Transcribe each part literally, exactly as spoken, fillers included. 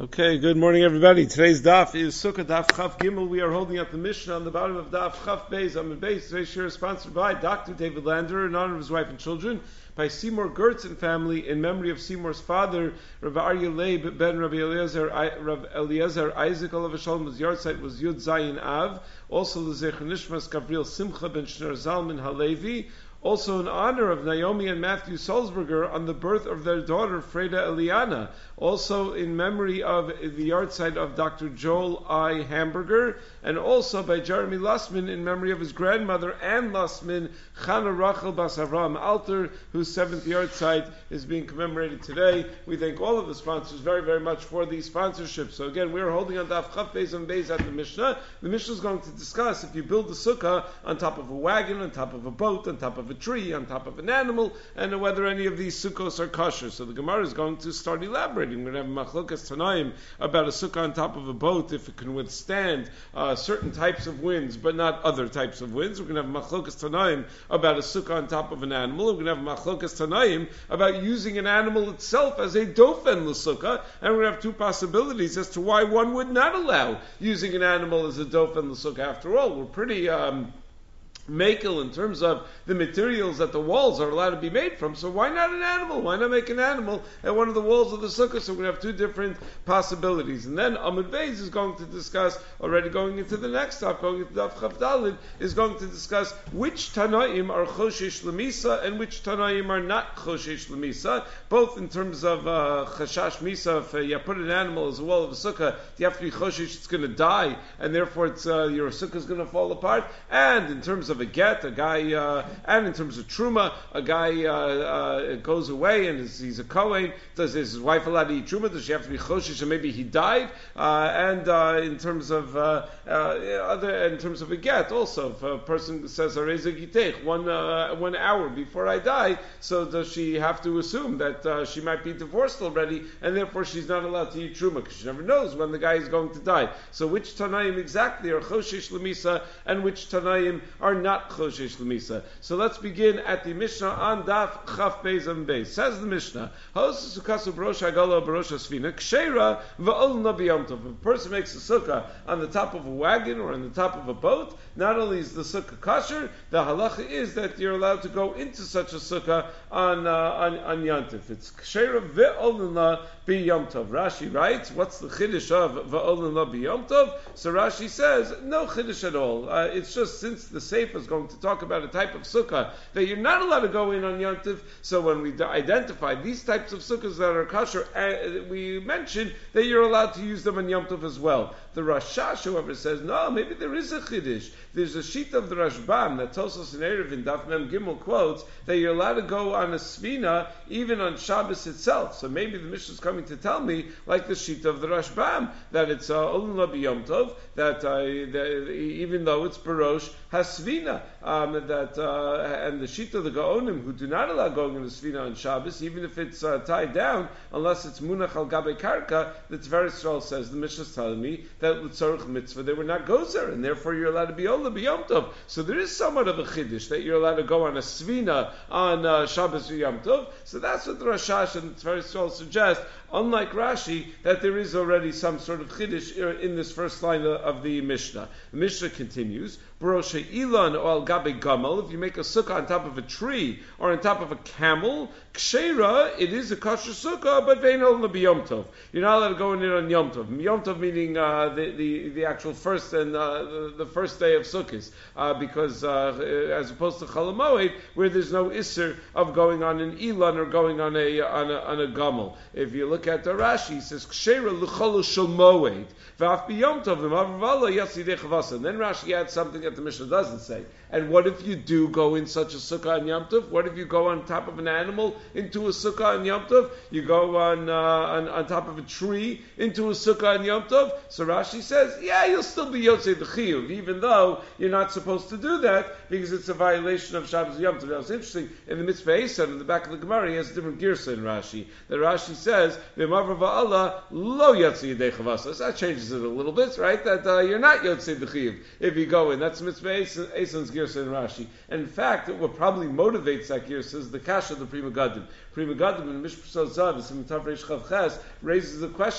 Okay, good morning everybody. Today's daf is Sukkah Daf Chaf Gimel. We are holding up the Mishnah on the bottom of Daf Chaf Beis Amud Beis. Today's share is sponsored by Doctor David Lander in honor of his wife and children, by Seymour Gertz and family in memory of Seymour's father, Rav Aryeh Leib ben Rabbi Eliezer, Rav Eliezer Isaac Olav Shalom. His yard site was Yud Zayin Av. Also the Zecher Nishmas Gabriel Simcha ben Shner Zalman Halevi. Also in honor of Naomi and Matthew Salzberger on the birth of their daughter Freda Eliana. Also in memory of the yard site of Doctor Joel I. Hamburger. And also by Jeremy Lussman in memory of his grandmother Ann Lussman, Chana Rachel Bas Avram Alter, whose seventh yard site is being commemorated today. We thank all of the sponsors very, very much for these sponsorships. So again, we are holding on Daf Chaf Beis and Beis at the Mishnah. The Mishnah is going to discuss if you build a sukkah on top of a wagon, on top of a boat, on top of a tree, on top of an animal, and whether any of these sukkahs are kosher. So the Gemara is going to start elaborating. We're going to have machlokas tanaim about a sukkah on top of a boat, if it can withstand uh, certain types of winds, but not other types of winds. We're going to have machlokas tanaim about a sukkah on top of an animal. We're going to have machlokas tanaim about using an animal itself as a dofen l'sukkah, and we're going to have two possibilities as to why one would not allow using an animal as a dofen l'sukkah. After all, we're pretty Um, Makel in terms of the materials that the walls are allowed to be made from, so why not an animal? Why not make an animal at one of the walls of the sukkah? So we're going to have two different possibilities. And then Amud Beis is going to discuss, already going into the next stop, going into Daf Chaf Daled, is going to discuss which Tanaim are Choshesh L'Misa and which Tanaim are not Choshesh L'Misa, both in terms of uh, Chashash Misa. If uh, you put an animal as a wall of a sukkah, you have to be Choshesh, it's going to die, and therefore it's, uh, your sukkah is going to fall apart. And in terms of of a get, a guy, uh, and in terms of truma, a guy uh, uh, goes away and is, he's a kohen. Does is his wife allowed to eat truma? Does she have to be choshesh? And maybe he died. Uh, and uh, in terms of uh, uh, other, in terms of a get, also, if a person says areza gitech one uh, one hour before I die, so does she have to assume that uh, she might be divorced already, and therefore she's not allowed to eat truma because she never knows when the guy is going to die. So which tanaim exactly are choshesh l'misa and which tanaim are not choshesh l'misa? So let's begin at the Mishnah on Daf Chaf Beis and Beis. Says the Mishnah, Ha'os sukasu b'rosh ha'gala b'rosh ha'sfina k'sheira v'olna b'yom tov. If a person makes a sukkah on the top of a wagon or on the top of a boat, not only is the sukkah kosher, the halacha is that you're allowed to go into such a sukkah on uh, on, on Yantif. It's k'sheira v'olna b'yom tov. Rashi writes, what's the chiddush of v'olna b'yom tov? So Rashi says, no chiddush at all. Uh, it's just since the Sefer is going to talk about a type of sukkah that you're not allowed to go in on Yom Tov, so when we d- identify these types of sukkahs that are kosher, uh, we mention that you're allowed to use them on Yom Tov as well. The Rashash, however, says, no, maybe there is a chiddush. There's a sheet of the Rashbam that Tosos and Erev in Daf Mem Gimel quotes that you're allowed to go on a svina even on Shabbos itself. So maybe the Mishnah is coming to tell me, like the sheet of the Rashbam, that it's Olun uh, Yom Tov, that, uh, that even though it's Barosh, has svina. Um, that uh, and the sheet of the Gaonim who do not allow going in the svina on Shabbos, even if it's uh, tied down, unless it's munach al gabe karka, the Tver Yisrael says, the Mishnah is telling me that l'tzorich mitzvah they were not gozer, and therefore you're allowed to be ola b'yom tov. So there is somewhat of a chiddush that you're allowed to go on a svina on uh, Shabbos or Yom Tov. So that's what the Rashash and the Tver Yisrael suggest. Unlike Rashi, that there is already some sort of chiddush in this first line of the Mishnah. The Mishnah continues, Barosha Ilan or Al Gabe Gamal, if you make a sukkah on top of a tree or on top of a camel, Kshera, it is a kosher sukkah, but Vein Ol Nabi Yom Tov. You're not allowed to go in it on Yom Tov. Yom Tov meaning uh, the, the the actual first and uh, the, the first day of Sukkot, uh, because uh, as opposed to Chol Hamoed, where there's no isser of going on an Ilan or going on a on a, on a Gamal. If you look at the Rashi, he says Kshera L'chol Shel Moed V'af B'Yom Tov L'Mavravala Yasidei Chavasa. And then Rashi adds something that the Mishnah doesn't say. And what if you do go in such a sukkah on Yom Tov? What if you go on top of an animal into a sukkah on Yom Tov? You go on, uh, on on top of a tree into a sukkah on Yom Tov? So Rashi says, yeah, you'll still be Yotzei D'Chiyuv, even though you're not supposed to do that because it's a violation of Shabbos Yom Tov. Now it's interesting, in the Mitzvah Esan, in the back of the Gemara, he has a different girsa in Rashi. The Rashi says, V'mavra va'ala lo Yotzei Yidei Chavasa. So that changes it a little bit, right? That uh, you're not Yotzei D'Chiyuv if you go in. That's Mitzvah Esan's girsa in Rashi. And in fact, what probably motivates that girsa is the kasha of the Pri Megadim. Pri Megadim in Mishpah Zav, Siman Tav Reish Chav Ches, raises the question,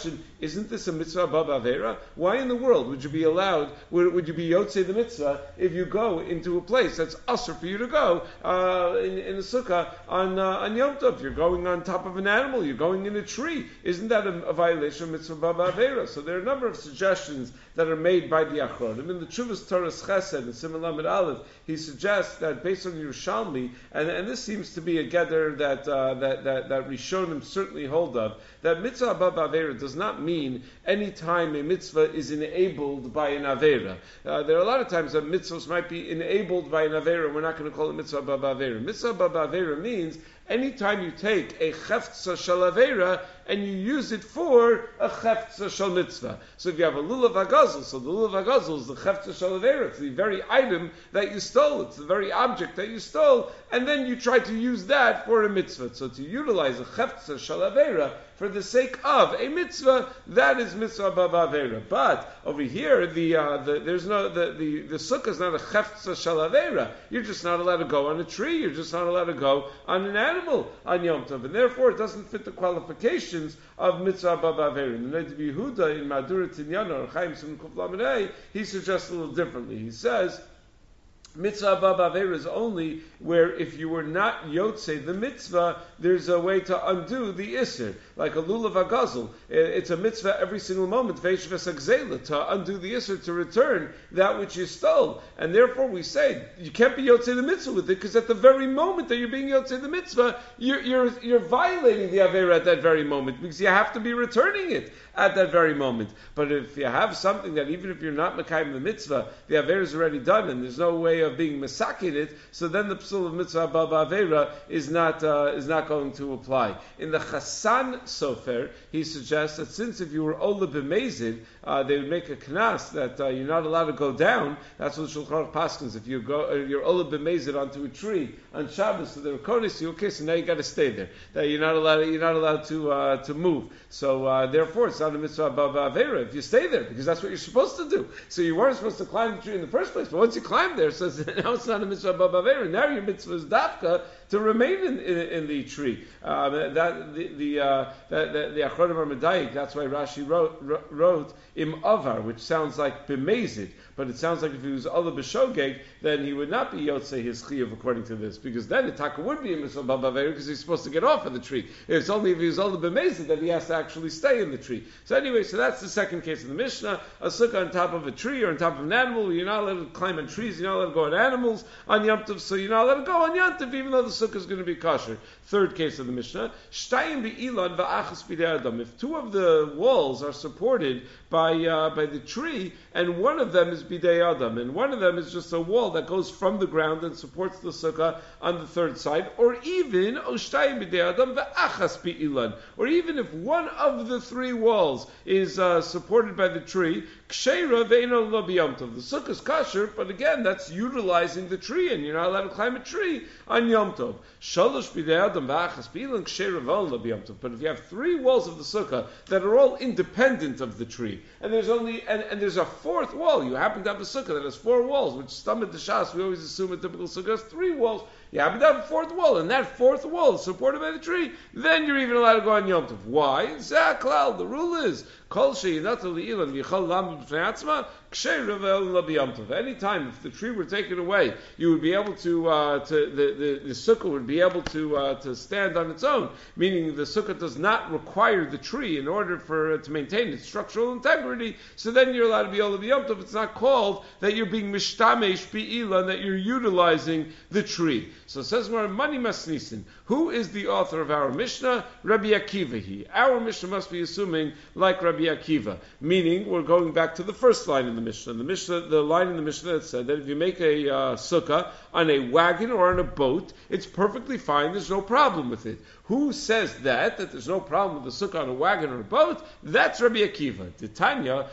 isn't this a mitzvah above Avera? Why in the world would you be allowed, would, would you be Yotzei the mitzvah if you go into a place that's usher for you to go uh, in, in a sukkah on, uh, on Yom Tov? You're going on top of an animal, you're going in a tree. Isn't that a, a violation of mitzvah above Avera? So there are a number of suggestions that are made by the Achronim. In the Chuvas Torah's Chesed, in Simon Lamed Aleph, he suggests that based on Yerushalmi, and, and this seems to be a gather that, uh, that, that, that Rishonim certainly hold of, that mitzvah above Avera does not mean any time a mitzvah is enabled by an Avera. Uh, there are a lot of times that mitzvahs might be enabled by an Avera, we're not going to call it mitzvah above Avera. Mitzvah above Avera means anytime you take a cheftza shel Avera and you use it for a cheftza shel mitzvah. So if you have a lulav hagazel, so the lulav hagazel is the cheftza shel Avera. It's the very item that you stole. It's the very object that you stole, and then you try to use that for a mitzvah. So to utilize a cheftza shel Avera for the sake of a mitzvah, that is mitzvah above Avera. But over here, the, uh, the there's no the the, the sukkah is not a cheftza shel Avera. You're just not allowed to go on a tree. You're just not allowed to go on an animal on Yom Tov, and therefore it doesn't fit the qualifications of mitzvah above Avera. In the Noda B'Yehuda in Madura Tinyana or Chaim Simon Kuf Lamed Hey, he suggests a little differently. He says mitzvah above Avera is only where if you were not Yotzei the mitzvah, there's a way to undo the Isser. Like a lulav hagazel, it's a mitzvah every single moment, veishves agzela, to undo the Isser, to return that which you stole. And therefore we say, you can't be Yotzei the mitzvah with it, because at the very moment that you're being Yotzei the mitzvah, you're, you're, you're violating the Avera at that very moment, because you have to be returning it at that very moment. But if you have something that even if you're not Mekayim the mitzvah, the Avera is already done, and there's no way of being Mesakin it, so then the psul of mitzvah above Avera is not uh, is not going to apply. In the Chassan Sofer, he suggests that since if you were Ola b'mezid, uh, they would make a knas that uh, you're not allowed to go down. That's what Shulchan Aruch paskins. If you go, uh, you're Ola b'mezid onto a tree on Shabbos, so they're kodesh you, okay, so now you got to stay there. That you're not allowed, you're not allowed to uh, to move. So uh, therefore, it's not a mitzvah above Avera if you stay there, because that's what you're supposed to do. So you weren't supposed to climb the tree in the first place, but once you climb there, it says now it's not a mitzvah above Avera. Now your mitzvah is dafka to remain in, in, in the tree. Uh, that the the uh, that, that, the Achronim are medayik. That's why Rashi wrote, wrote im avar, which sounds like b'mezid, but it sounds like if he was ola b'shogeg, then he would not be yotzei his chiyuv according to this, because then the taka would be a mitzvah above Avera because he's supposed to get off of the tree. It's only if he was ola b'mezid that he has to actually stay in the tree. So anyway, so that's the second case of the Mishnah: a sukkah on top of a tree or on top of an animal. You're not allowed to climb on trees. You're not allowed to go on animals on Yom Tov, so you're not allowed to go on Yom Tov even though the sukkah is going to be kosher. Third case of the Mishnah: shtayim be'ilan va'achas b'dei adam. If two of the walls are supported by uh, by the tree, and one of them is b'dei adam, and one of them is just a wall that goes from the ground and supports the sukkah on the third side, or even oshtayim b'dei adam va'achas be'ilan, or even if one of the three walls is uh, supported by the tree, ksheira ve'ino lo b'yom tov. The sukkah is kosher, but again, that's utilizing the tree, and you're not allowed to climb a tree on Yom Tov. Shalosh b'dei adam va'achas be'ilan ksheira ve'ino lo b'yom tov. But if you have three walls of the sukkah that are all independent of the tree, and there's only and, and there's a fourth wall, you happen to have a sukkah that has four walls, which stomach the shas, we always assume a typical sukkah has three walls. You happen to have a fourth wall, and that fourth wall is supported by the tree, then you're even allowed to go on Yom Tov. Why? Zaklal, the rule is, Kol she'yinata li'ilan v'yichal lam b'fnei atzma, ksher revel la b'yom tov. Any time if the tree were taken away, you would be able to, uh, to the, the, the sukkah would be able to uh, to stand on its own, meaning the sukkah does not require the tree in order for uh, to maintain its structural integrity, so then you're allowed to be Ola b'yom tov. It's not called that you're being mishtamesh bi'ilan, that you're utilizing the tree. So it says more Mani Masnisin. Who is the author of our Mishnah? Rabbi Akiva. He. Our Mishnah must be assuming like Rabbi Akiva, meaning we're going back to the first line in the Mishnah. The Mishnah, the line in the Mishnah that said that if you make a uh, sukkah on a wagon or on a boat, it's perfectly fine. There's no problem with it. Who says that, that there's no problem with the sukkah on a wagon or a boat? That's Rabbi Akiva. Titania,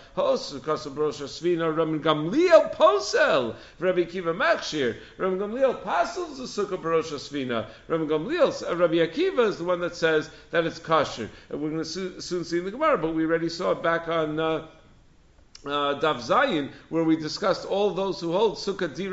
Svina, Rabbi Gamliel Posel, Rabbi Akiva Machshir, Rabbi Gamliel Pasels the sukkah Barosha Svina. Rabbi Gamliel, uh, Rabbi Akiva is the one that says that it's kosher. And we're going to so, soon see in the Gemara, but we already saw it back on uh, Uh, Daf Zayin, where we discussed all those who hold Sukkah Diras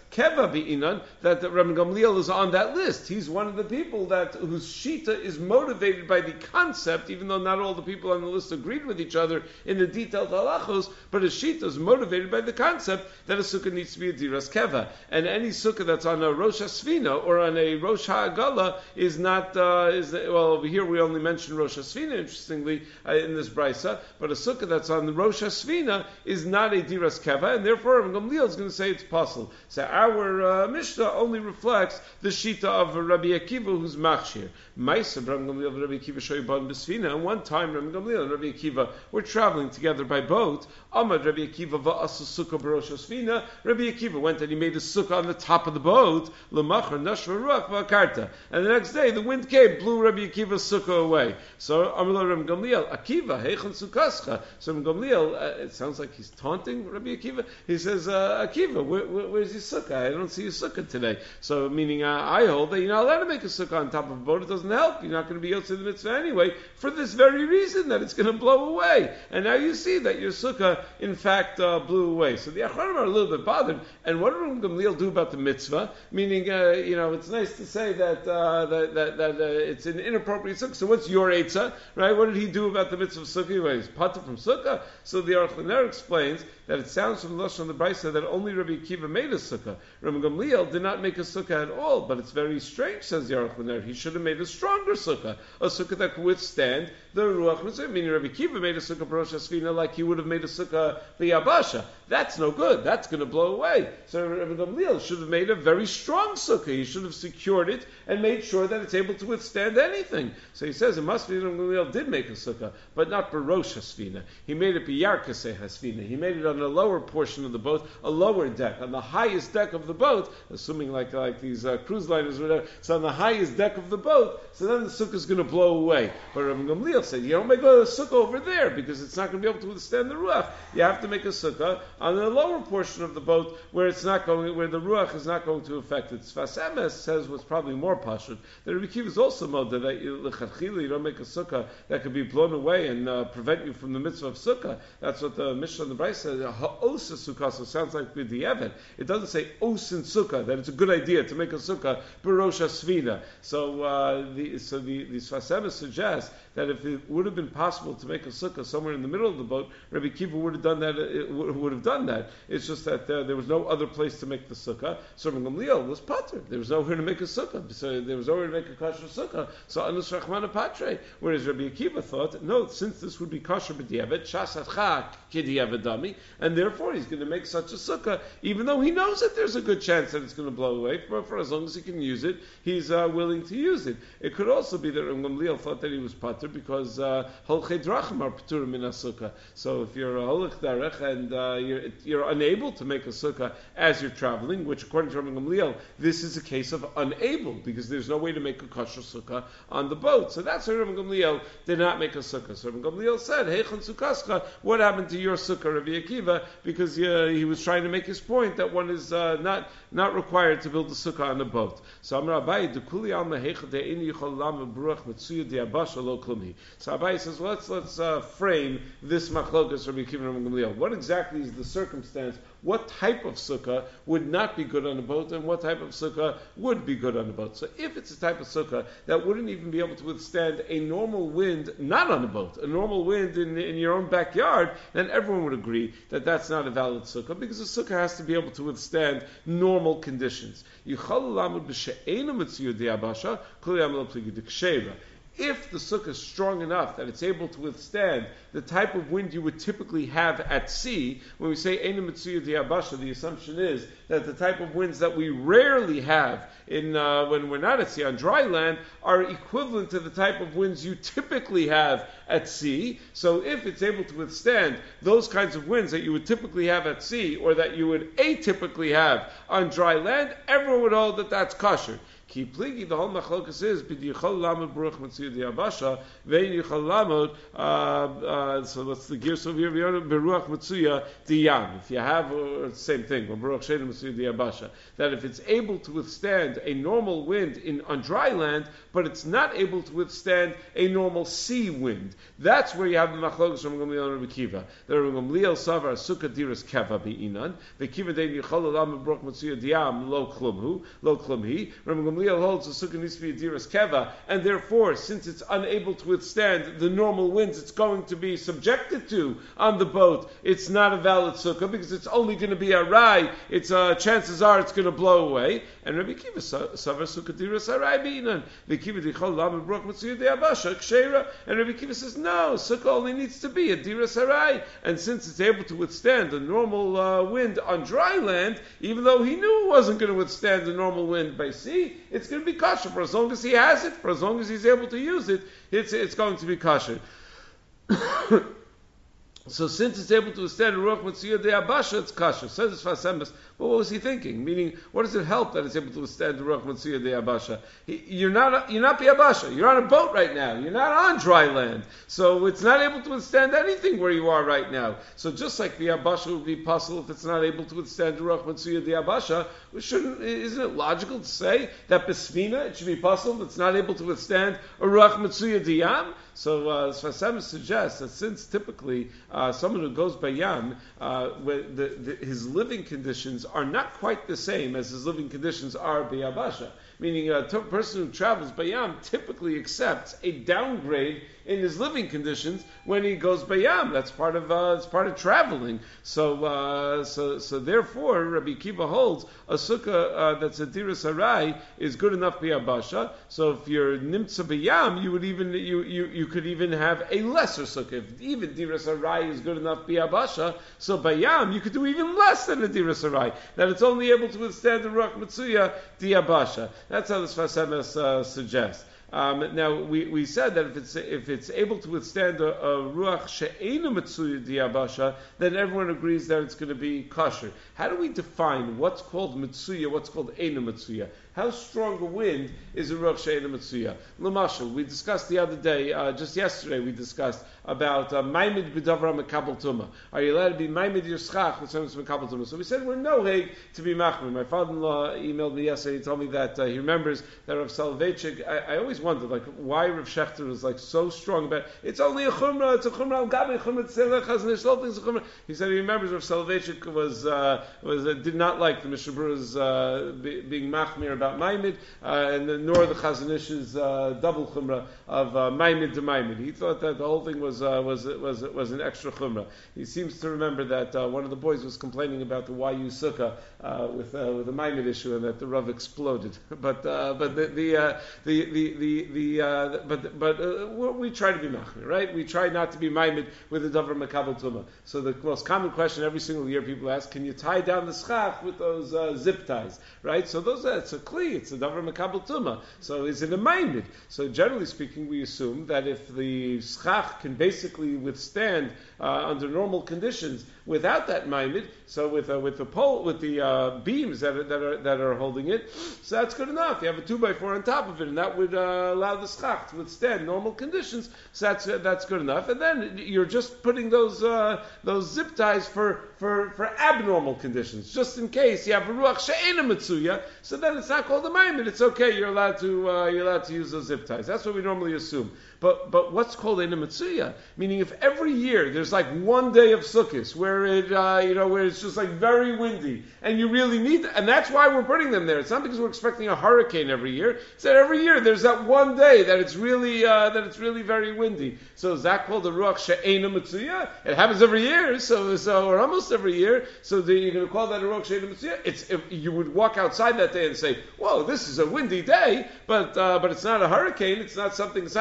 keva bi'inan, that Rabbi Gamliel is on that list. He's one of the people that whose shita is motivated by the concept, even though not all the people on the list agreed with each other in the detailed halachos, but his shita is motivated by the concept that a sukkah needs to be a diras keva. And any sukkah that's on a Rosh Hasfina or on a Rosh Ha'agala is not, uh, is well, over here we only mention Rosh Hasfina, interestingly, uh, in this brisa, but a sukkah that's on the Rosh Hasfina is not a diras keva, and therefore Rabbi Gamliel is going to say it's possible. So our uh, Mishnah only reflects the shita of Rabbi Akiva, who's machshir. Ma'aser Rabbi Gamliel, Rabbi Akiva shoyban b'sfina. And one time, Rabbi Gamliel and Rabbi Akiva were traveling together by boat. Amad Rabbi Akiva va'asa sukkah b'rosh hasfina. Rabbi Akiva went and he made a sukkah on the top of the boat. L'machar nashva ruach va'akarta. And the next day, the wind came, blew Rabbi Akiva's sukkah away. So Amar Rabbi Gamliel, Akiva heichon sukkascha. So Rabbi Gamliel, uh, it sounds like he's taunting Rabbi Akiva. He says, uh, Akiva, where, where, where's your sukkah? I don't see your sukkah today. So meaning, uh, I hold that you're not allowed to make a sukkah on top of a boat. It doesn't help. You're not going to be yotzei the mitzvah anyway, for this very reason, that it's going to blow away. And now you see that your sukkah, in fact, uh, blew away. So the Achronim are a little bit bothered. And what did Rabbi Gamliel do about the mitzvah? Meaning, uh, you know, it's nice to say that uh, that, that, that uh, it's an inappropriate sukkah. So what's your eitzah, right? What did he do about the mitzvah of sukkah? Well, he's patur from sukkah. So the Aruch LaNer explains that it sounds from the Lashon of the Brisa that only Rabbi Akiva made a sukkah. Rabbi Gamliel did not make a sukkah at all, but it's very strange, says the Aruch LaNer. He should have made a stronger sukkah, a sukkah that could withstand the Ruach Mitzvah. Meaning Rabbi Akiva made a sukkah b'Rosh Hasfina like he would have made a sukkah b'Yabasha. That's no good. That's going to blow away. So Rabbi Gamliel should have made a very strong sukkah. He should have secured it and made sure that it's able to withstand anything. So he says it must be Rabbi Gamliel did make a sukkah, but not b'Rosh Hasfina. He made it b'Yarkaseh Hasfina. He made it on the lower portion of the boat, a lower deck, on the highest deck of the boat, assuming like like these uh, cruise liners or whatever. So on the highest deck of the boat, so then the sukkah is going to blow away. But Rabbi Gamliel said, you don't make a sukkah over there because it's not going to be able to withstand the ruach. You have to make a sukkah on the lower portion of the boat where it's not going, where the ruach is not going to affect it. Sfas Emes says what's probably more pashut. That Rabbi Akiva is also moda that you, you don't make a sukkah that could be blown away and uh, prevent you from the mitzvah of sukkah. That's what the Mishnah and the Brisa says. Ha'osa sukkah, so it sounds like with the Evid. It doesn't say os in sukkah, that it's a good idea to make a sukkah b'Rosh Hasfina. So uh, the so the, the Sfas Emes suggests that if it would have been possible to make a sukkah somewhere in the middle of the boat, Rabbi Akiva would have done that. It would have done that. It's just that uh, there was no other place to make the sukkah. So Rabbi Gamliel was patur. There was nowhere to make a sukkah. So there was nowhere to make a kosher sukkah. So anus rachmana patre. Whereas Rabbi Akiva thought, no, since this would be kosher b'diavad, shasatcha k'diavad, and therefore he's going to make such a sukkah, even though he knows that there's a good chance that it's going to blow away. For, for as long as he can use it, he's uh, willing to use it. It could also be that Rabbi Gamliel thought that he was patur because holchei drachim are patur min sukkah. So if you're a holech darech and uh, you're, you're unable to make a sukkah as you're traveling, which according to Rabbi Gamliel, this is a case of unable because there's no way to make a kosher sukkah on the boat. So that's why Rabbi Gamliel did not make a sukkah. So Rabbi Gamliel said, heichon sukkascha, what happened to your sukkah, Rabbi Akiva? Because uh, he was trying to make his point that one is uh, not not required to build a sukkah on a boat. So Amar Abaye, dekuli alma heichon de'eni yichol lama beruach mitzuya di'abasha lo klumi. So Abaye says, well, let's let's uh, frame this machlokas Rabbi Akiva and Rabbi Gamliel. What exactly is the circumstance? What type of sukkah would not be good on a boat, and what type of sukkah would be good on a boat? So if it's a type of sukkah that wouldn't even be able to withstand a normal wind, not on a boat, a normal wind in, in your own backyard, then everyone would agree that that's not a valid sukkah, because a sukkah has to be able to withstand normal conditions. If the sukkah is strong enough that it's able to withstand the type of wind you would typically have at sea, when we say Eina Mitzuya Diabasha, the assumption is that the type of winds that we rarely have in uh, when we're not at sea on dry land are equivalent to the type of winds you typically have at sea. So if it's able to withstand those kinds of winds that you would typically have at sea or that you would atypically have on dry land, everyone would hold that that's kosher. Ki pligi, the whole machlokas is b'dichol lamud baruch mitzuyah diabasha vein yichol lamud. Uh, so what's the gear over here? Beruach mitzuyah diyam. If you have uh, same thing, baruch sheinu mitzuyah diabasha, that if it's able to withstand a normal wind in on dry land, but it's not able to withstand a normal sea wind, that's where you have the machlokas from Gamliel and Rabbi Kiva. The Rabbi Gamliel savar sukkah diras keva beinan. The Kiva dein yichol lamud baruch mitzuyah diyam lo klumhu lo klumhi. Rabbi Gamliel holds the sukkah needs to be a diras keva, and therefore, since it's unable to withstand the normal winds it's going to be subjected to on the boat, it's not a valid sukkah because it's only going to be a rai. It's uh, chances are it's going to blow away. And Rabbi Kiva savar sukkah diras arai beinan. The Kiva dichol lamud baruch mitzuyah diabasha kshera. And Rabbi Kiva says no, sukkah only needs to be a diras arai, and since it's able to withstand a normal uh, wind on dry land, even though he knew it wasn't going to withstand the normal wind by sea, it's going to be kosher for as long as he has it, for as long as he's able to use it, it's, it's going to be kosher. So since it's able to withstand Ruach Mitzuyah De'abasha, it's kosher. Says this Fasemis, well, what was he thinking? Meaning, what does it help that it's able to withstand Ruach Mitzuyah De'abasha? You're not, you're not Be'abasha. You're on a boat right now. You're not on dry land. So it's not able to withstand anything where you are right now. So just like Be'abasha would be possible if it's not able to withstand Ruach Mitzuyah De'abasha, shouldn't, isn't it logical to say that Besfina, it should be possible it's not able to withstand a Ruach Mitzuyah Diyam? So uh, Sfasemis suggests that since typically uh, someone who goes by Yam, uh, the, the, his living conditions are not quite the same as his living conditions are by Yabasha. Meaning a t- person who travels by Yam typically accepts a downgrade in his living conditions when he goes by Yam. That's part of uh, it's part of traveling. So uh, so so therefore, Rabbi Kiva holds a sukkah uh, that's a diras arai is good enough by Yabasha. So if you're nimtza by Yam, you would even you, you you could even have a lesser sukkah. If even diras arai is good enough by Yabasha, so by Yam you could do even less than a diras arai. That it's only able to withstand the ruach mitzuyah diyabasha. That's how the Sfasemis uh, suggests. Um, now we, we said that if it's if it's able to withstand a, a ruach she'einu mitzuyah diyabasha, then everyone agrees that it's going to be kosher. How do we define what's called mitzuyah, what's called einu mitzuyah? How strong a wind is a ruach she'einu mitzuyah? L'mashal, we discussed the other day, uh, just yesterday, we discussed about maimid b'davra mekabel tuma. Are you allowed to be maimid your schach with something mekabel tuma? So we said we're no heg to be machmir. My father-in-law emailed me yesterday. He told me that uh, he remembers that Rav Soloveitchik. I, I always wondered like why Rav Shechter was like so strong about it's only a chumrah, it's a chumrah al gabi chumrah tzelech haznish all things a chumrah. He said he remembers Rav Soloveitchik was uh, was uh, did not like the Mishnah Berurah's uh, be, being machmir about maimid, uh, and the, nor the Chazonish's uh, double chumrah of uh, maimid to maimid. He thought that the whole thing was uh, was was was an extra chumrah. He seems to remember that uh, one of the boys was complaining about the Y U sukkah uh, with uh, with the maimid issue, and that the Rav exploded. But uh, but the the uh, the the the, the uh, but but uh, we try to be machmir, right? We try not to be maimid with the davar makabel tuma. So the most common question every single year people ask: can you tie down the schach with those uh, zip ties, right? So those uh, it's a kli, it's a davar makabel tuma. So is it a maimid? So generally speaking, we assume that if the schach can basically withstand uh, under normal conditions without that maimid, so with uh, with the pole with the uh, beams that are, that are that are holding it, so that's good enough. You have a two by four on top of it, and that would uh, allow the schach to withstand normal conditions. So that's uh, that's good enough. And then you're just putting those uh, those zip ties for, for, for abnormal conditions, just in case you have a ruach she'ena mitzuya. So then it's not called a maimid. It's okay. You're allowed to uh, you're allowed to use those zip ties. That's what we normally assume. But but what's called Eina Mitzuya? Meaning, if every year there's like one day of Sukkot where it uh, you know where it's just like very windy, and you really need, and that's why we're putting them there. It's not because we're expecting a hurricane every year. It's that every year there's that one day that it's really uh, that it's really very windy. So is that called the Ruach She'eina Mitzuya? It happens every year, so so or almost every year. So then you're going to call that a Ruach She'eina Mitzuya? It's if you would walk outside that day and say, "Whoa, this is a windy day," but uh, but it's not a hurricane. It's not something. It's not a storm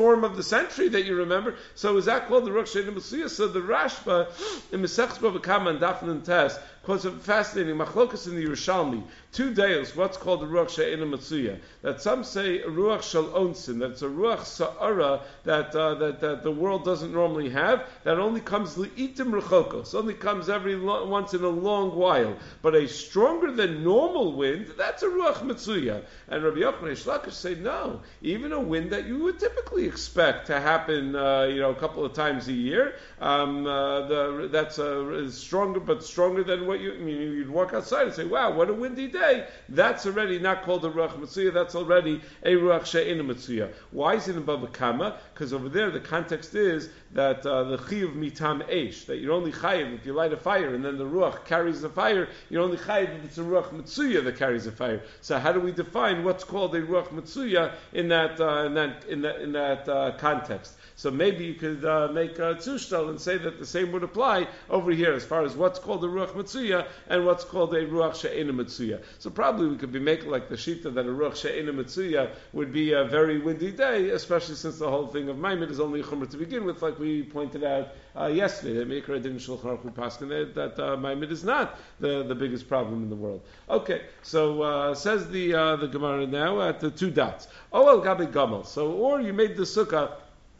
storm of the century that you remember. So is that called the Ruach She'eino Mitzuya? So the Rashba in Maseches Bava Kama and Daf Nun Tes quotes a fascinating machlokas in the Yerushalmi. Two deals, what's called the Ruach She'eino Mitzuya. That some say Ruach Shel Onsin, that it's a Ruach Sa'ara that, uh, that that the world doesn't normally have, that only comes Li'itim Rechokos, only comes every lo- once in a long while. But a stronger than normal wind, that's a Ruach Mitzuya. And Rabbi Yochanan Reish Lakish say no, even a wind that you would typically expect to happen, uh, you know, a couple of times a year, um, uh, the, that's uh, stronger, but stronger than what you, I mean, you'd walk outside and say, wow, what a windy day. That's already not called a Ruach Mitzuya, that's already a Ruach She'eino Mitzuya. Why is it in Bava Kama? Because over there the context is that uh, the Chiyuv Mitam Eish, that you're only Chayiv if you light a fire and then the Ruach carries the fire, you're only Chayiv if it's a Ruach Mitzuya that carries the fire. So how do we define what's called a Ruach Mitzuya in that, uh, in that, in that, in that uh, context? So maybe you could uh, make a tzushtal and say that the same would apply over here as far as what's called a Ruach Mitzuya and what's called a Ruach She'eino Mitzuya. So probably we could be making like the shita that a Ruach She'eino Mitzuya would be a very windy day, especially since the whole thing of Maimon is only a Chumrah to begin with, like we pointed out uh, yesterday. That Meikra didn't Shulchan Aruch Hu Paskin that uh, Maimon is not the, the biggest problem in the world. Okay, so uh, says the uh, the Gemara now at the two dots. Oh el gabe gamal. So or you made the sukkah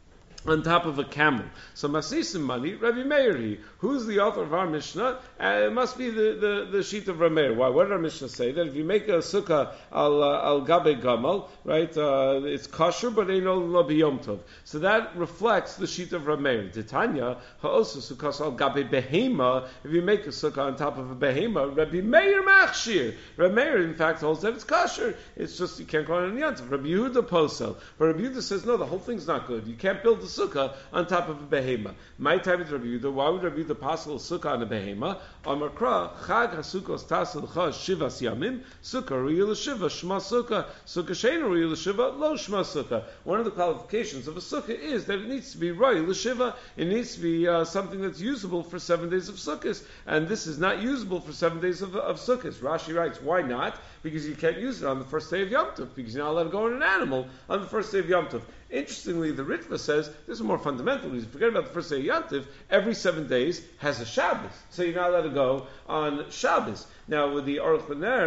on top of a camel. So Masisim money, Rabbi Meir. Who's the author of our Mishnah? Uh, it must be the, the, the sheet of Rabbi Meir. Why? What did our Mishnah say? That if you make a sukkah al uh, al gabe gamal, right, uh, it's kosher, but ain't no lo b'yom tov. So that reflects the sheet of Rabbi Meir. Titanya, ha'osa sukkah al gabe behema, if you make a sukkah on top of a behema, Rabbi Meir machshir. Rabbi Meir, in fact, holds that it's kosher. It's just, you can't go on any yontiv. Rabbi Yehuda posel. But Rabbi Yehuda says, no, the whole thing's not good. You can't build a sukkah on top of a behema. My time is Rabbi Yehuda. Why would Rabbi Yehuda passel a sukkah on a behema? Amar Kra, Chag HaSukkos Tasel Chaz Shivas Yamim, Sukkah Riyul Shiva Shma Sukkah, Sukkah Shein Riyul Shiva Lo Shma Sukkah. One of the qualifications of a sukkah is that it needs to be Riyul Shiva. It needs to be uh, something that's usable for seven days of sukkahs, and this is not usable for seven days of, of sukkahs. Rashi writes, why not? Because you can't use it on the first day of Yom Tov, because you're not allowed to go on an animal on the first day of Yom Tov. Interestingly, the Ritva says, this is more fundamental reason, forget about the first day of Yom Tov, every seven days has a Shabbos, so you're not allowed to go on Shabbos. Now, with the Aruch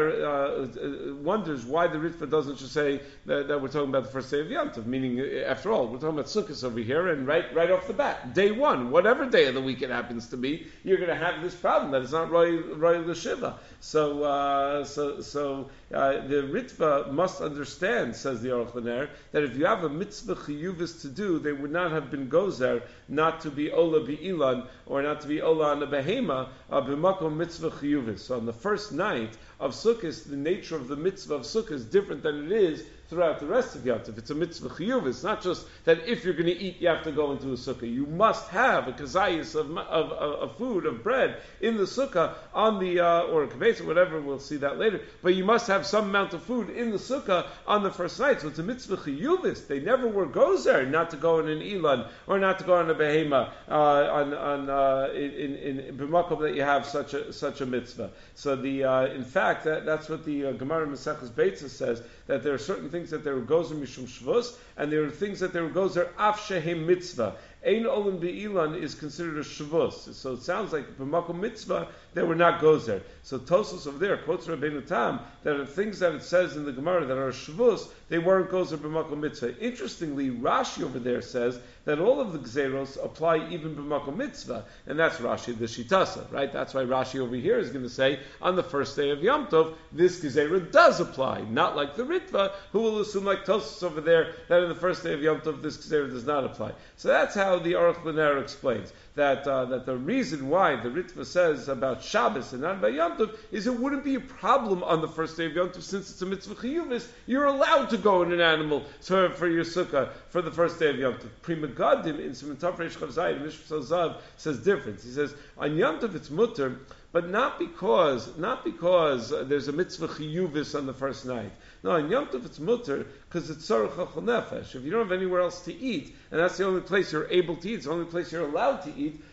LaNer uh, uh, wonders why the Ritva doesn't just say that, that we're talking about the first day of Yom Tov, meaning, after all, we're talking about Sukkot over here, and right right off the bat, day one, whatever day of the week it happens to be, you're going to have this problem, that it's not Roy L'Shiva. So, uh, so, so uh, the Ritva must understand, says the Aruch LaNer, that if you have a mitzvah chiyuvis to do, they would not have been gozer not to be ola bi'ilan, or not to be ola on a behema, uh, b'makom mitzvah chiyuvis. So on the first night of Sukkot, the nature of the mitzvah of Sukkot is different than it is throughout the rest of Yom Tov. It's a mitzvah chiyuv. It's not just that if you're going to eat, you have to go into a sukkah. You must have a kazayis of, of, of, of food, of bread, in the sukkah, on the, uh, or a kibetz, or whatever, we'll see that later. But you must have some amount of food in the sukkah on the first night. So it's a mitzvah chiyuvis. They never were gozer not to go in an ilan, or not to go on a behema, uh, on, on, uh, in, in, in b'makom that you have such a, such a mitzvah. So the, uh, in fact, that, that's what the uh, Gemara Maseches Beitzah says, that there are certain things that there were gozer mishum shvus, and there are things that there were gozer af shehem mitzvah. Ein olim be'ilan is considered a shavus. So it sounds like b'makom mitzvah they were not gozer. So Tosos over there quotes Rabbeinu Tam that the things that it says in the Gemara that are shavus, they weren't gozer b'makom mitzvah. Interestingly, Rashi over there says that all of the gzeros apply even b'makom mitzvah, and that's Rashi the Shitasa, right? That's why Rashi over here is going to say on the first day of Yom Tov this gezerah does apply, not like the Ritva who will assume like Tosos over there that in the first day of Yom Tov this gezerah does not apply. So that's how the Aruch LaNer explains that uh, that the reason why the Ritva says about Shabbos and not about Yom Tov is it wouldn't be a problem on the first day of Yom Tov since it's a mitzvah chiyuvis. You're allowed to go in an animal for, for your sukkah for the first day of Yom Tov. Pri Megadim in Simon Reish Chav Zayin Mishpah Zav says different. He says on Yom Tov it's mutter, but not because not because uh, there's a mitzvah chiyuvis on the first night. No, on Yom Tov it's mutter because it's tzarech achol nefesh. If you don't have anywhere else to eat, and that's the only place you're able to eat, it's the only place you're allowed to eat,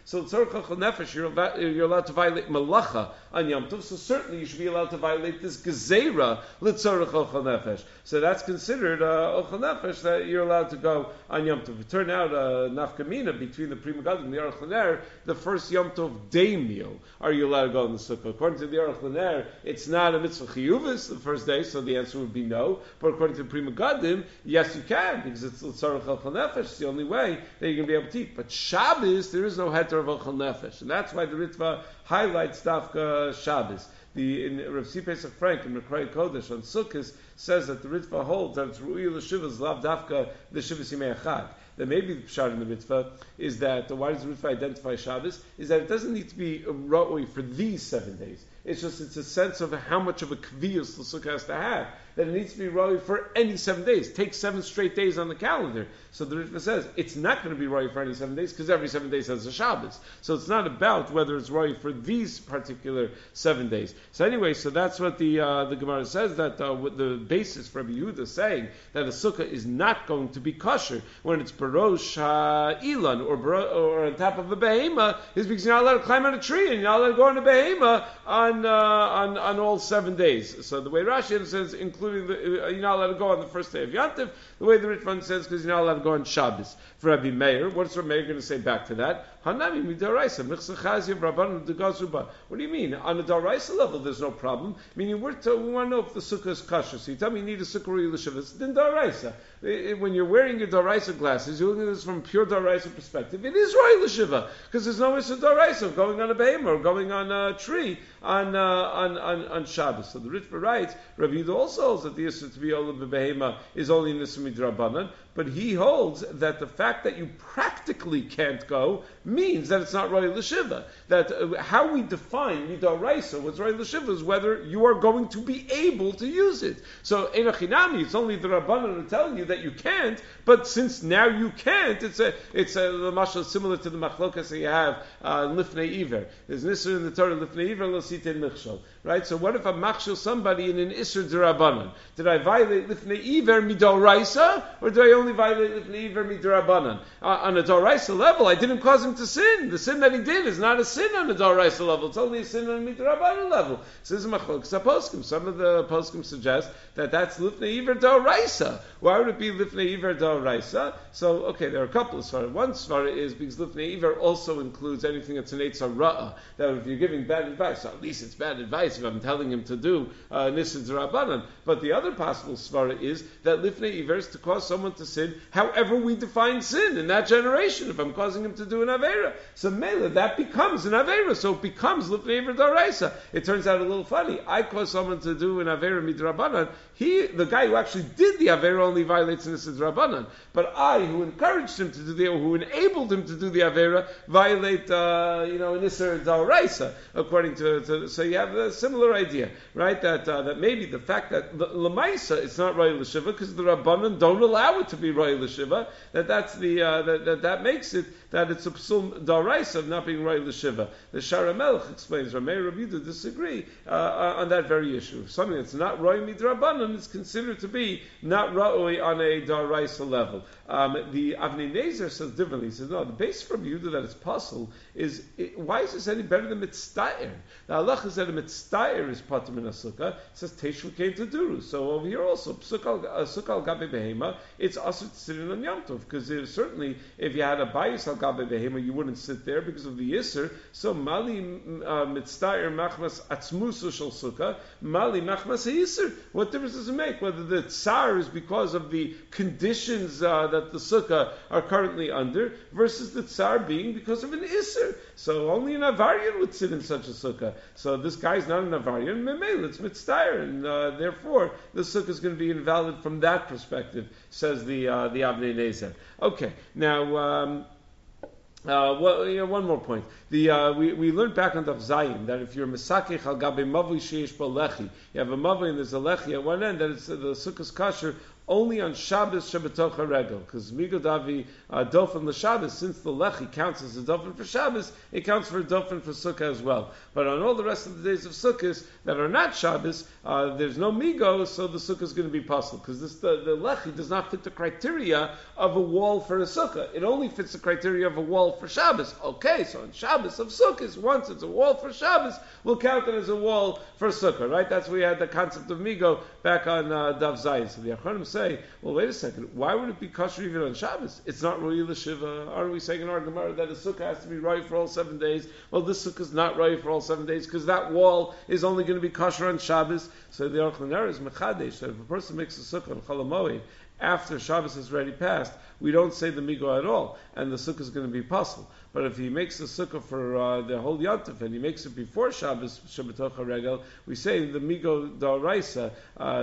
So tzorach achal nefesh, you're, you're allowed to violate malacha on Yom Tov. So certainly you should be allowed to violate this gezerah l'tzorach achal nefesh. So that's considered uh, achal nefesh that you're allowed to go on Yom Tov. It turned out uh, nafkamina between the Pri Megadim and the Aruch LaNer, the first Yom Tov day meal, are you allowed to go in the sukkah? According to the Aruch LaNer, it's not a mitzvah chiyuvis the first day, so the answer would be no. But according to the Pri Megadim, yes, you can, because it's l'tzarech achal nefesh. It's the only way that you're going to be able to eat. But Shabbos, there is no heter of achal nefesh, and that's why the Ritva highlights Dafka Shabbos. The in Rav Si Pesach Frank in Mekrei Kodesh on Sukkot says that the Ritva holds that it's Ru'il L'Shivas Lav Dafka the Shivas Yimei Echad. That maybe the pshat in the Ritva is that, uh, why does the Ritva identify Shabbos? Is that it doesn't need to be a ra'oi for these seven days. It's just, it's a sense of how much of a kviyus the sukkah has to have. That it needs to be ra'oi for any seven days. Take seven straight days on the calendar. So the Ritva says, it's not going to be ra'oi for any seven days, because every seven days has a Shabbos. So it's not about whether it's ra'oi for these particular seven days. So anyway, so that's what the uh, the Gemara says, that uh, what the basis for Rabbi Yehuda saying that a sukkah is not going to be kosher when it's barosh ha'ilan, or, or on top of a behema, is because you're not allowed to climb on a tree, and you're not allowed to go on a behema on, uh, on, on all seven days. So the way Rashi understands, including the, uh, you're not allowed to go on the first day of Yantiv, the way the Ritvan says, because you're not allowed to go on Shabbos. For Rabbi Meir, what's Rabbi Meir going to say back to that? Hanami midaraisa, michsa chazia rabbanon degazuba. What do you mean? On a daraisa level, there's no problem. Meaning, we're to, we want to know if the sukkah is kosher. So you tell me you need a sukkah l'shiva. It's din daraisa. When you're wearing your daraisa glasses, you're looking at this from a pure daraisa perspective. It is roy l'shiva, because there's no issue daraisa of going on a behemoth or going on a tree on uh, on, on on Shabbos. So the Ritva writes, Rabbi Yehuda also holds that the issue to be all of the behemoth is only in the midrabanan, but he holds that the fact that you practically can't go means that it's not roy l'shiva. That uh, how we define midoraisa, what's roy l'shiva, is whether you are going to be able to use it. So enochinami, it's only the rabbanon are telling you that you can't, but since now you can't, it's a it's a the mashal similar to the machlokas that you have uh, lifnei iver. There's an issur in the Torah lifnei iver lo sitein michshol. Right? So what if I machshel somebody in an issur d'Rabbanan? Did I violate lifnei iver midoraisa, or did I only violate lifnei iver midorabanan? Uh, on a doraisa level, I didn't cause him to sin. The sin that he did is not a sin on a doraisa level. It's only a sin on a midorabanan level. So this is machlokas poskim. Some of the poskim suggest that that's lifnei iver doraisa. Why would it be lifnei iver doraisa? So okay, there are a couple of svarah. One svarah is because lifnei iver also includes anything that's an eitzah ra'ah. That if you're giving bad advice, so at least it's bad advice if I'm telling him to do uh, nisin d'Rabbanan. But the other possible svara is that lifnei iver is to cause someone to sin, however we define sin in that generation. If I'm causing him to do an avera, so mela that becomes an avera, so it becomes lifnei iver d'Oraisa. It turns out a little funny. I cause someone to do an avera midrabanan. He, the guy who actually did the avera, only violates nisin d'Rabbanan. But I, who encouraged him to do the, who enabled him to do the avera, violate, uh, you know, nisin d'Oraisa. According to, to, so you have a similar idea, right? That uh, that maybe the fact that the lemaisa it's not roy l'shiva because the rabbanon don't allow it to be roy l'shiva. That that's the uh, that, that that makes it that it's a psum daraisa of not being roy l'shiva. The Shara Melech explains, Ramei Rabbi Yehuda disagree uh, uh, on that very issue. Something that's not roy midrabanan is considered to be not roy on a daraisa level. Um, the Avnei Nezer says differently. He says no. The base for Yehuda that it's puzzle is it, why is this any better than mitztair? The halacha is that a mitztair is patur min sukkah. It says teishu came to duru. So over here also sukkah al gabe behema. It's also sitting on Yom Tov because certainly if you had a bayis al gabe behema, you wouldn't sit there because of the yisur. So mali mitztair machmas atzmusu shel sukkah, mali machmas yisur. What difference does it make whether the tsar is because of the conditions uh, that the sukkah are currently under versus the tsar being because of an isser? So only an avarian would sit in such a sukkah. So this guy's not an avarian, memel, it's mitztair, and uh, therefore the sukkah is going to be invalid from that perspective, says the uh, the Avnei Nezer. Okay, now. Um, Uh, well, you know, one more point. The uh, we we learned back on Daf Zayin that if you're misakech al gabe mavli sheish bo lechi, you have a mavli and there's a lechi at one end, that it's uh, the sukkah's kasher only on Shabbos Shabbatoch HaRegel, because Migodavi uh, Dofen l'Shabbos, since the Lechi counts as a Dofen for Shabbos, it counts for a Dofen for Sukkah as well. But on all the rest of the days of Sukkot that are not Shabbos, uh, there's no Migo, so the Sukkah is going to be puzzle, because this the, the Lechi does not fit the criteria of a wall for a Sukkah. It only fits the criteria of a wall for Shabbos. Okay, so on Shabbos of Sukkot, once it's a wall for Shabbos, we'll count it as a wall for Sukkah, right? That's where we had the concept of Migo back on uh, Daf Zayin. So the Achronim say, well, wait a second, why would it be kosher even on Shabbos? It's not Roi L'Shiva. Aren't we saying in our Gemara that a Sukkah has to be right for all seven days? Well, this Sukkah is not right for all seven days because that wall is only going to be kosher on Shabbos. So the Aruch LaNer is Mechadesh, that if a person makes a Sukkah on Chol HaMoed after Shabbos has already passed, we don't say the Migo at all, and the Sukkah is going to be puzzle. But if he makes the Sukkah for uh, the whole Yontif, and he makes it before Shabbos, Shabbatoch HaRegel, we say the Migo D'Oraisa,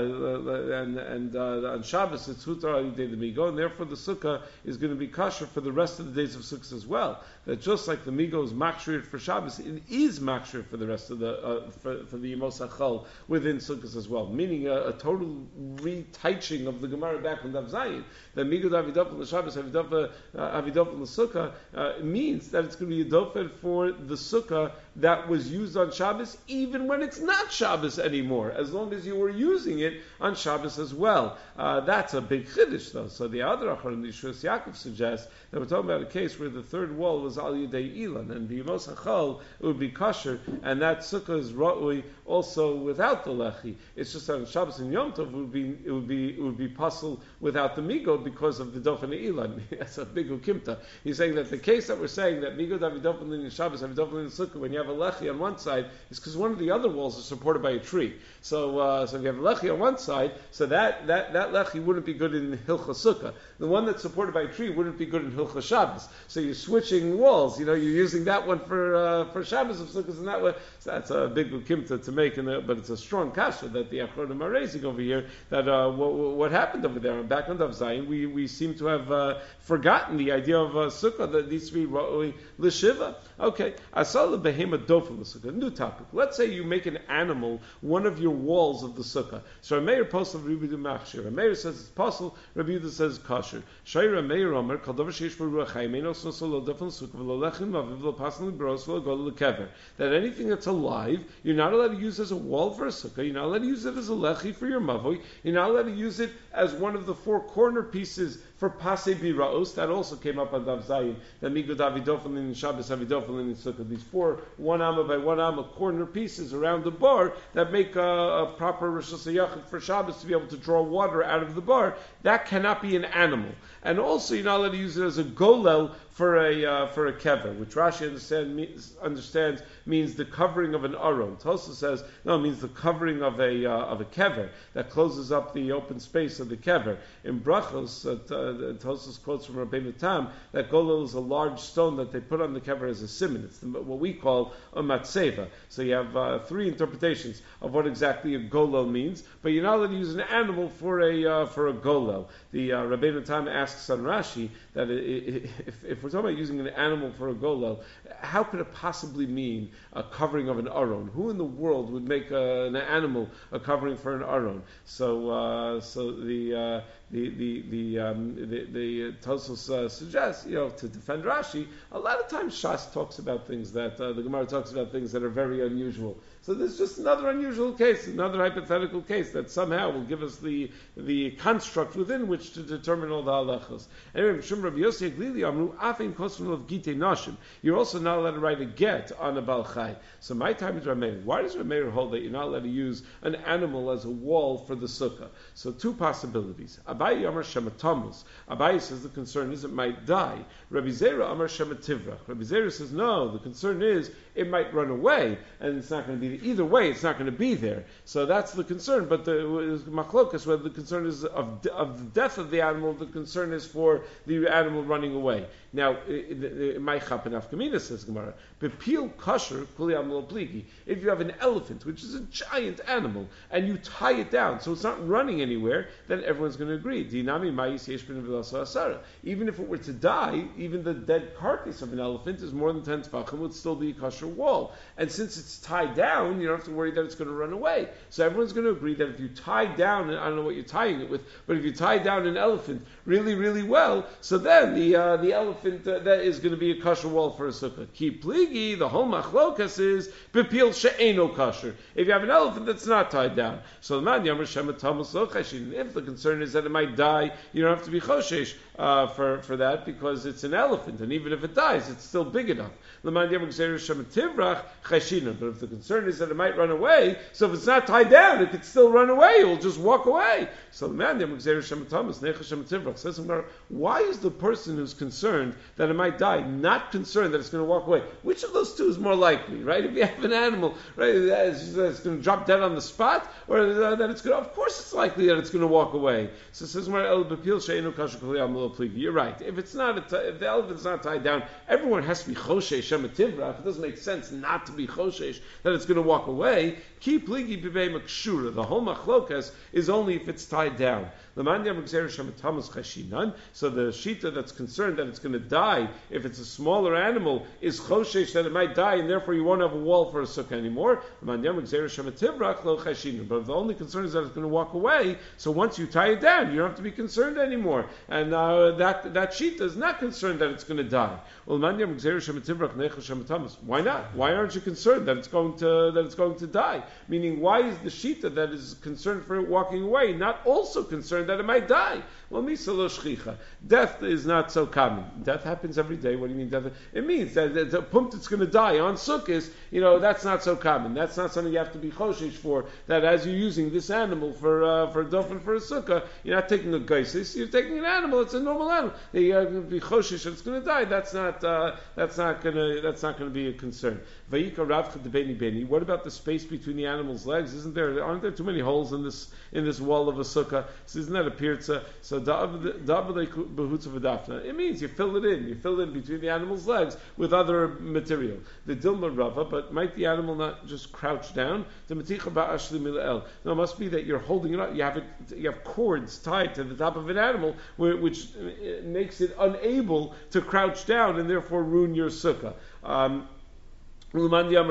uh, and, and uh, on Shabbos it's Hutar Day the Migo, and therefore the Sukkah is going to be kosher for the rest of the days of Sukkot as well. That just like the Migo is makshir for Shabbos, it is makshir for the rest of the, uh, for, for the Yemos HaChol within Sukkot as well. Meaning a, a total reteaching of the Gemara back on Daf Zayin, that Migo D'Avidofen L'Shabbos, Avidofen L'Sukkah, uh, means that it's going to be a dofen for the sukkah that was used on Shabbos, even when it's not Shabbos anymore, as long as you were using it on Shabbos as well. Uh, that's a big chiddush, though. So the other Acharon, the Yeshua Yaakov, suggests that we're talking about a case where the third wall was Al Yudei Ilan, and the Yemos HaChol, it would be kosher, and that sukkah is ra'ui also without the lechi. It's just that on Shabbos and Yom Tov, it would be it would be it would be puzzle without the migo because of the dofen Ilan. That's a big ukimta. He's saying that the case that we're saying that migo davidofen in Shabbos, davidofen in sukkah, when you have a lechi on one side, is because one of the other walls is supported by a tree. So, uh, so if you have a lechi on one side, so that that that lechi wouldn't be good in hilcha sukkah. The one that's supported by a tree wouldn't be good in hilcha Shabbos. So you're switching walls. You know, you're using that one for uh, for Shabbos of sukkahs and that one. So that's a big ukimta to make, in the, but it's a strong kasha that the Achronim are raising over here. That uh, what, what happened over there on back on Daf Zayin, we we seem to have uh, forgotten the idea of uh, sukkah that needs to be ra'ui l'shiva. Okay, asal behema dofen l'sukkah. New topic. Let's say you make an animal one of your walls of the sukkah. So Meir posel Rabbi Yehuda machshir. Meir says it's posel. Rabbi Yehuda says kosher. Shayra Meir Omer kol davar sheish b'ruach hayim eino sosol lo dofen l'sukkah v'lo lechem aviv lo pasen libros v'lo go lekever. That anything that's alive, you're not allowed to use as a wall for a sukkah. You're not allowed to use it as a lechi for your mavoi. You're not allowed to use it as one of the four corner pieces for pasei biraos. That also came up on Daf Zayin. That migo davidofen in Shabbos avidofen in sukkah. These four one amma by one amma corner pieces around the bar that make a, a proper Rosh Hashanah for Shabbos to be able to draw water out of the bar. That cannot be an animal. And also, you're not allowed to use it as a golel for a uh, for a kever, which Rashi understand, means, understands means the covering of an aron. Tosfos says no, it means the covering of a uh, of a kever that closes up the open space of the kever. In Brachos, uh, Tosfos quotes from Rabbeinu Tam that golel is a large stone that they put on the kever as a siman. It's the, what we call a matseva. So you have uh, three interpretations of what exactly a golel means, but you're not allowed to use an animal for a uh, for a golel. The uh, Rabbeinu Tam asks on Rashi that it, it, if, if we're talking about using an animal for a golel, how could it possibly mean a covering of an aron? Who in the world would make a, an animal a covering for an aron? So, uh, so the uh, the the the um, the, the Tosfos uh, suggests, you know, to defend Rashi. A lot of times Shas talks about things that uh, the Gemara talks about things that are very unusual. So there's just another unusual case, another hypothetical case that somehow will give us the the construct within which to determine all the halachos. Anyway, Mishum Rabbi Yossi Aglili Amru Afin Kosron of Gite Nashim. You're also not allowed to write a get on a balchai. So my time is Rameir. Why does Rameir hold that you're not allowed to use an animal as a wall for the sukkah? So two possibilities. Abayi Amar Shematamus. Abayi says the concern is it might die. Rabbi Zera Amar Shemativrach. Rabbi Zera says no, the concern is it might run away, and it's not going to be either way. It's not going to be there. So that's the concern. But the machlokas, whether the concern is of of the death of the animal, the concern is for the animal running away. Now, it might happen afkamina, says Gemara. Bepil kosher kuliyam lo pligi. If you have an elephant, which is a giant animal, and you tie it down, so it's not running anywhere, then everyone's going to agree. Dinami ma'is yesh ben v'lasa asara. Even if it were to die, even the dead carcass of an elephant is more than ten tefachim, would still be a kosher wall. And since it's tied down, you don't have to worry that it's going to run away. So everyone's going to agree that if you tie down, I don't know what you're tying it with, but if you tie down an elephant really, really well, so then the uh, the elephant uh, that is going to be a kosher wall for a sukkah. Ki pligi, the whole machlokas is bepil she'eno kosher. If you have an elephant that's not tied down, so the man yamar shemet tamus lo cheshin. If the concern is that it might die, you don't have to be choshesh uh, for for that because it's an elephant, and even if it dies, it's still big enough. The man yamar gzeir shemet tivrach cheshin. But if the concern is that it might run away, so if it's not tied down, it could still run away. It will just walk away. So the man yamar gzeir shemet tamus necha shemet tivrach says, why is the person who's concerned that it might die not concerned that it's going to walk away? Which of those two is more likely, right? If you have an animal, right, that's going to drop dead on the spot, or that it's going to, of course it's likely that it's going to walk away. So it says, you're right. If it's not, a, if the elephant's not tied down, everyone has to be choshesh shemet tivrach. It doesn't make sense not to be choshesh that it's going to walk away. Ki pligi b'bei makshura. The whole machlokas is only if it's tied down. So the shita that's concerned that it's going to die, if it's a smaller animal, is choshesh that it might die, and therefore you won't have a wall for a sukkah anymore. But if the only concern is that it's going to walk away, so once you tie it down, you don't have to be concerned anymore. And uh, that that shita is not concerned that it's going to die. Why not? Why aren't you concerned that it's going to that it's going to die? Meaning, why is the shita that is concerned for it walking away not also concerned that it might die? Well, misalo shchicha. Death is not so common. Death happens every day. What do you mean death? It means that the pump that's going to die on Sukkot, you know, that's not so common. That's not something you have to be choshesh for. That as you're using this animal for uh, for a dofen for a sukkah, you're not taking a geisis. You're taking an animal. It's a normal animal. You're going to be choshesh and it's going to die. That's not uh, that's not going to that's not going to be a concern. Vayika Ravcha de Beni Beni. What about the space between the animal's legs? Isn't there? Aren't there too many holes in this in this wall of a sukkah? So isn't that a pirza? So it means you fill it in. You fill it in between the animal's legs with other material. The Dilma Rava, but might the animal not just crouch down? The Maticha Ba'ashli Mila'el. No, it must be that you're holding it up. You have it. You have cords tied to the top of an animal, which makes it unable to crouch down and therefore ruin your sukkah. Um, Well, then why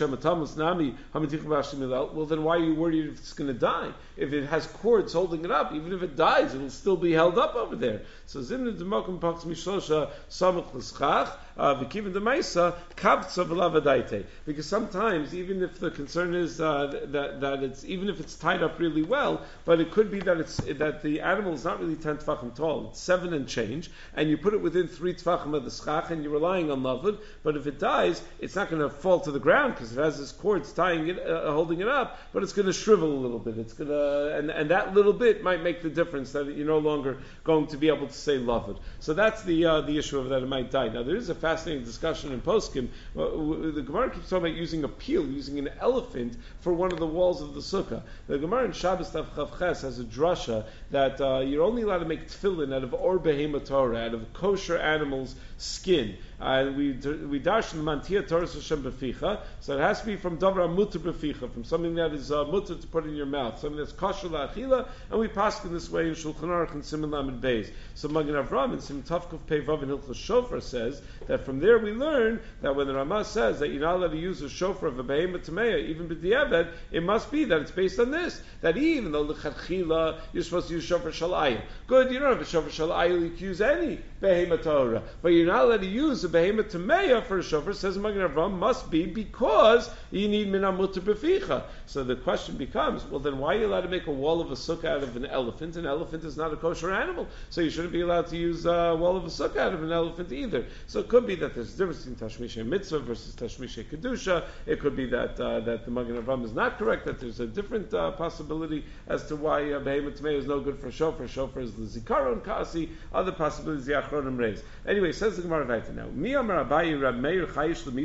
are you worried if it's going to die? If it has cords holding it up, even if it dies, it will still be held up over there. So Zimna Demokum Pax Mishlosha Samach L'Schach V'Kivin Demaisa Kaptza V'Lavadaite. Because sometimes, even if the concern is uh, that that it's even if it's tied up really well, but it could be that it's that the animal is not really ten tefachim tall; it's seven and change, and you put it within three tefachim of the schach, and you're relying on lavud. But if it dies, it's not going to fall to the ground because it has this cords tying it, uh, holding it up, but it's going to shrivel a little bit. It's going to, and, and that little bit might make the difference that you're no longer going to be able to say lavud. So that's the uh, the issue of that it might die. Now there is a fascinating discussion in poskim. Uh, the Gemara keeps talking about using a peel, using an elephant for one of the walls of the sukkah. The Gemara in Shabbos Tav Chav Ches has a drasha that uh, you're only allowed to make tefillin out of or behema Torah, out of kosher animal's skin. Uh, we we dash mantia Torah Hashem beficha, so it has to be from davar mutter beficha, from something that is uh, mutter to put in your mouth, something that's kosher la'achila, and we pass in this way in Shulchan Aruch and Siman Lamed Beis. So Magen Avram and Siman Tavkuf Pei Vav and Hilchos Shofar says that from there we learn that when the Ramah says that you're not allowed to use a shofar of a behema tameya, even b'diavad, it must be that it's based on this, that even though l'chadchila you're supposed to use shofar shalayim. Good, you don't have a shofar shalayim, you can use any behema Torah, but you're not allowed to use a behema tameya for a shofar, says Magen Avram, must be because you need mina mutter beficha. So the question becomes, well then why are you allowed to make a wall of a sukkah out of an elephant? An elephant is not a kosher animal, so you shouldn't be allowed to use a wall of a sukkah out of an elephant either. So it could be that there's a difference between tashmishay mitzvah versus tashmishay kedusha. It could be that uh, that the Magen Avram is not correct, that there's a different uh, possibility as to why uh, behema tameya is no good for shofar. Shofar is the zikaron kasi. Other possibilities the achronim raise. Anyway, says the Gemara right now. Mi amar Abaye Rab Meir Chayish L'Misav Rab Yehuda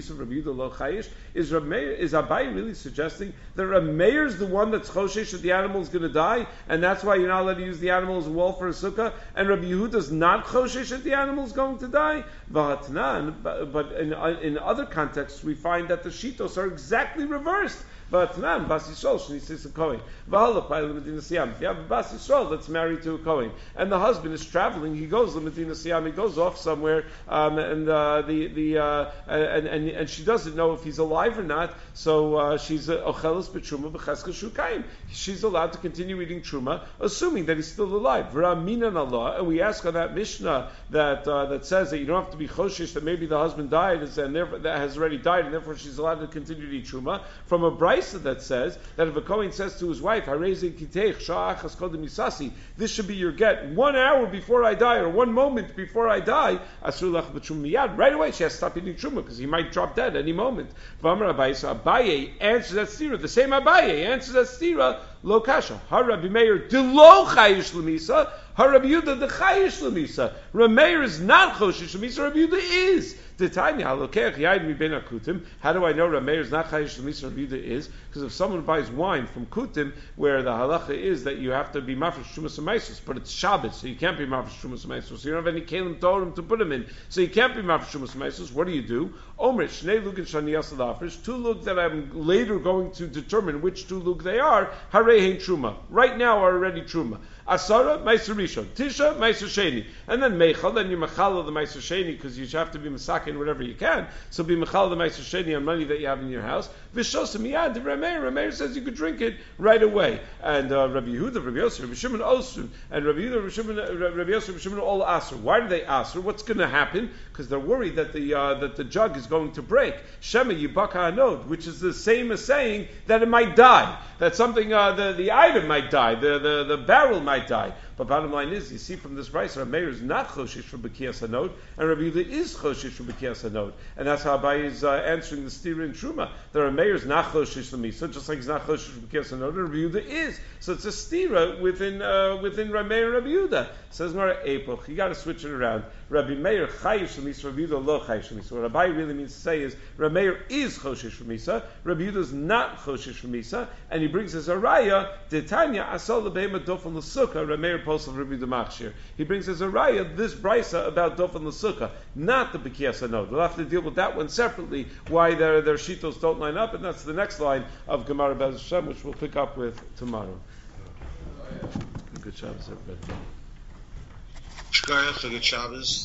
Yehuda lo chayish? Is Rabbi Meir, is Abai really suggesting that Rabbi Meir is the one that's choshesh that the animal is going to die, and that's why you're not allowed to use the animal as a wall for a sukkah, and Rabbi Yehuda is not choshesh that the animal is going to die? V'hatnan, but in, in other contexts we find that the shitos are exactly reversed. V'hatnan, Bas Yisrael, shnisis a Kohen. V'hala pay l'Medina Siyam. If you have a Bas Yisrael that's married to a Kohen, and the husband is traveling, he goes to Medina Siyam, he goes off somewhere, um, and uh, the the uh, and, and and she doesn't know if he's alive or not. So uh, she's ochelas b'truma b'cheska shukayim. She's allowed to continue eating truma, assuming that he's still alive. V'raminan Allah, and we ask on that Mishnah that uh, that says that you don't have to be choshish that maybe the husband died and therefore that has already died, and therefore she's allowed to continue to eat truma. From a brisa that says that if a Kohen says to his wife, this should be your get one hour before I die, or one moment before I die, right away she has to stop eating truma because he might drop dead any moment. Abaye answers that stira. The same Abaye answers that stira. Lo kasha. Har Rabbi Meir de lo chayish lemisa. Har Rabbi Yehuda de chayish lemisa. Rabbi Meir is not choshish lemisa. Rabbi Yehuda is. The time halokech yayin mi ben akutim. How do I know Rabbi Meir is not chayish lemisa? Rabbi Yehuda is because if someone buys wine from kutim, where the halacha is that you have to be mafresh trumas amaisus, but it's Shabbos, so you can't be mafresh trumas amaisus. So you don't have any kelim torim to put them in, so you can't be mafresh trumas amaisus. What do you do? Omer shnei lug and shani yasal afrish. Two lug that I'm later going to determine which two lug they are. Harei hein truma. Right now are already truma. Asara, Meiser Rishon. Tisha, Meiser Sheni. And then Meichal, then you Mechal the Meiser Sheni, because you have to be Masakin whatever you can. So be Mechal the Meiser Sheni on money that you have in your house. Vishos Miyad, Rameir. Rameir says you could drink it right away. And uh, Rabbi Yehuda, Rabbi Yosef, Rabbi Shimon Osun, and Rabbi Yehuda, Rabbi Shimon, Rabbi Yosef, Rabbi Shimon all Asr. Why do they Asr? What's going to happen? Because they're worried that the uh, that the jug is going to break. Shema Yibaka Anod, which is the same as saying that it might die. That something, uh, the, the item might die, the, the, the barrel might die. But bottom line is, you see from this price, Rabbi Meir is not choshish for B'kiyas Hanod, and Rabbi Yehuda is choshish for B'kiyas Hanod. And that's how Abai is uh, answering the stira in Truma. The Rabbi Meir is not choshish for Misa, just like he's not choshish for B'kiyas Hanod, and Rabbi Yehuda is. So it's a stira within uh, within Rabbi Meir and Rabbi Yehuda. Says Mara Epoch, you got to switch it around. Rabbi Meir chayish for Misa, Rabbi Yehuda lo chayish for Misa. What Abai really means to say is, Rabbi Meir is choshish for Misa, Rabbi Yehuda is not choshish for Misa, and he brings as a raya, Detanya asal lebehema dofen l'sukkah, Rabbi Meir posel Rabbi Yehuda machshir. He brings as a raya this brisa about dofen l'sukkah, not the B'kiyas Hanod. We'll have to deal with that one separately, why their, their shitos don't line up, and that's the next line of Gemara Bez Hashem, which we'll pick up with tomorrow. Good Shabbos, everybody. Shkaya, good Shabbos.